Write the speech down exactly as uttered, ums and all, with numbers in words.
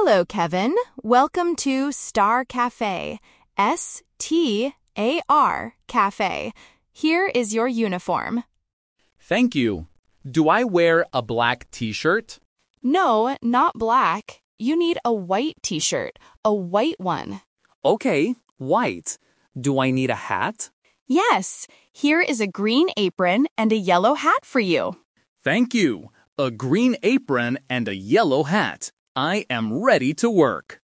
Hello, Kevin. Welcome to Star Cafe. S T A R Cafe. Here is your uniform. Thank you. Do I wear a black t-shirt? No, not black. You need a white t-shirt, a white one. Okay, white. Do I need a hat? Yes, here is a green apron and a yellow hat for you. Thank you. A green apron and a yellow hat. I am ready to work.